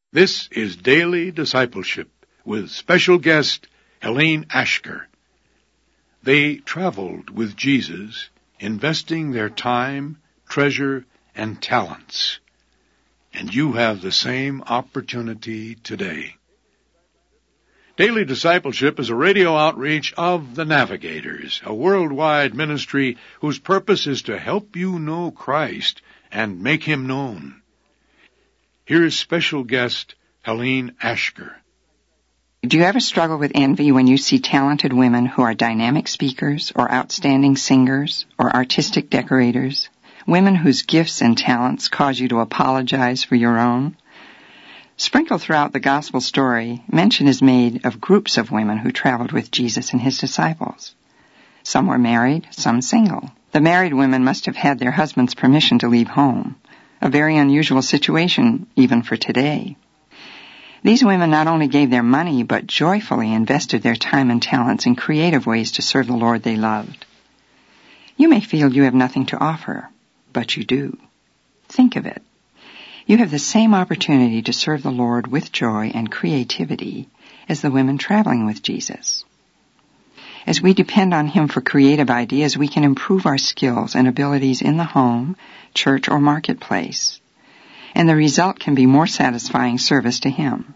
This is Daily Discipleship with special guest Helene Ashker. They traveled with Jesus, investing their time, treasure, and talents. And you have the same opportunity today. Daily Discipleship is a radio outreach of the Navigators, a worldwide ministry whose purpose is to help you know Christ and make Him known. Here's special guest Helene Ashker. Do you ever struggle with envy when you see talented women who are dynamic speakers or outstanding singers or artistic decorators, women whose gifts and talents cause you to apologize for your own? Sprinkled throughout the gospel story, mention is made of groups of women who traveled with Jesus and his disciples. Some were married, some single. The married women must have had their husband's permission to leave home, a very unusual situation even for today. These women not only gave their money, but joyfully invested their time and talents in creative ways to serve the Lord they loved. You may feel you have nothing to offer, but you do. Think of it. You have the same opportunity to serve the Lord with joy and creativity as the women traveling with Jesus. As we depend on Him for creative ideas, we can improve our skills and abilities in the home, church, or marketplace, and the result can be more satisfying service to Him.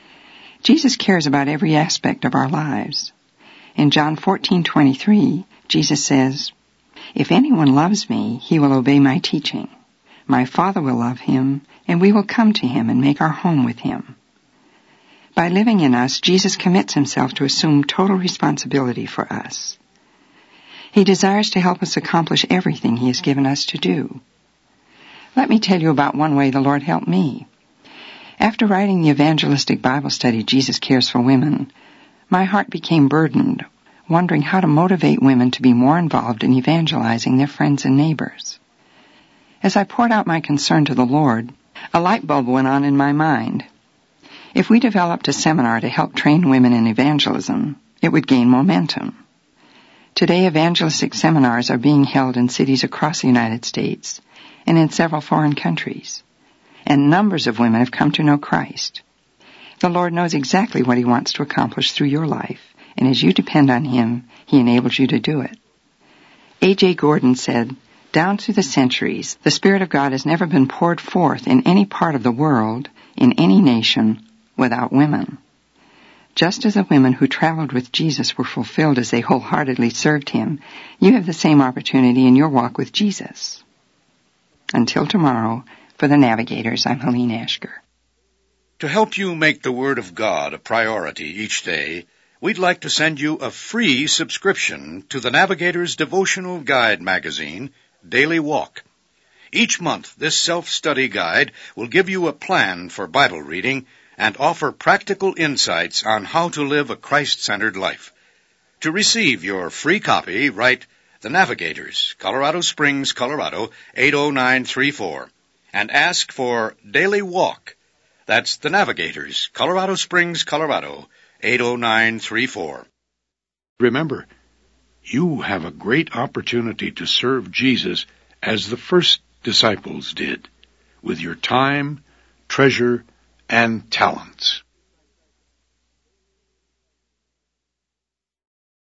Jesus cares about every aspect of our lives. In John 14:23, Jesus says, "If anyone loves me, he will obey my teaching. My Father will love him, and we will come to him and make our home with him." By living in us, Jesus commits Himself to assume total responsibility for us. He desires to help us accomplish everything He has given us to do. Let me tell you about one way the Lord helped me. After writing the evangelistic Bible study, Jesus Cares for Women, my heart became burdened, wondering how to motivate women to be more involved in evangelizing their friends and neighbors. As I poured out my concern to the Lord, a light bulb went on in my mind. If we developed a seminar to help train women in evangelism, it would gain momentum. Today, evangelistic seminars are being held in cities across the United States and in several foreign countries, and numbers of women have come to know Christ. The Lord knows exactly what He wants to accomplish through your life, and as you depend on Him, He enables you to do it. A.J. Gordon said, "Down through the centuries, the Spirit of God has never been poured forth in any part of the world, in any nation, without women." Just as the women who traveled with Jesus were fulfilled as they wholeheartedly served Him, you have the same opportunity in your walk with Jesus. Until tomorrow, for the Navigators, I'm Helene Ashker. To help you make the Word of God a priority each day, we'd like to send you a free subscription to the Navigators Devotional Guide magazine, Daily Walk. Each month, this self-study guide will give you a plan for Bible reading and offer practical insights on how to live a Christ-centered life. To receive your free copy, write The Navigators, Colorado Springs, Colorado, 80934, and ask for Daily Walk. That's The Navigators, Colorado Springs, Colorado, 80934. Remember, you have a great opportunity to serve Jesus as the first disciples did, with your time, treasure, and talents.